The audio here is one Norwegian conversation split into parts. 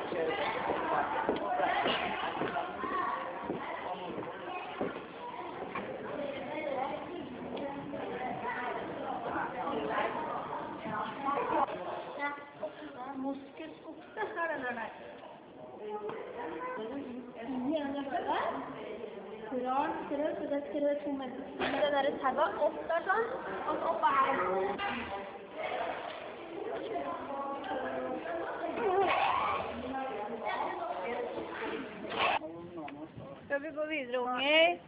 Moskuskofte er den der. Rart strøk, så det skal være 2 meter. Det der tauet opp der sånn, og så opp her. Skal vi gå videre, unger?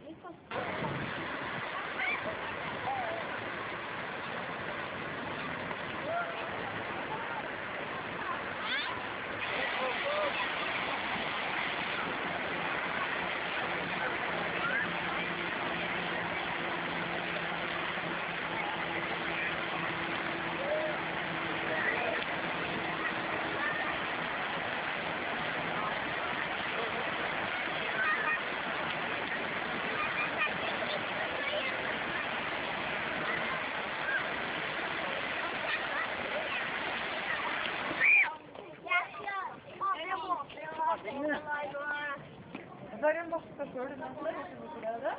Det er en masse før du mener, det er det.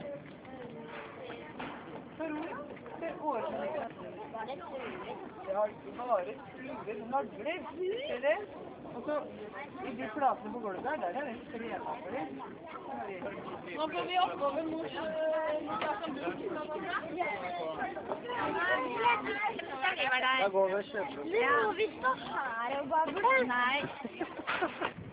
Så rolig, det er årene. Det har ikke bare fluer, nagler, ser det? Og så i de platene på gulvet der er det tremapler. Nå får vi oppover mot Da går vi og kjøper oss. Nå, vi står her og babler. Nei.